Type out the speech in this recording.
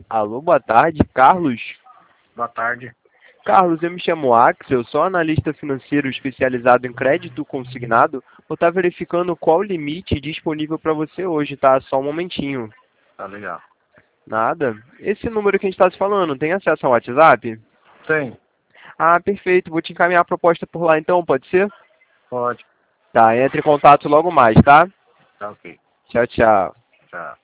Alô, boa tarde, Carlos. Boa tarde. Carlos, eu me chamo Axel, sou analista financeiro especializado em crédito consignado. Vou estar verificando qual o limite disponível para você hoje, tá? Só um momentinho. Tá legal. Nada. Esse número que a gente está se falando, tem acesso ao WhatsApp? Tem? Ah, perfeito. Vou te encaminhar a proposta por lá então, pode ser? Pode. Tá, entre em contato logo mais, tá? Tá ok. Tchau, tchau. Tchau.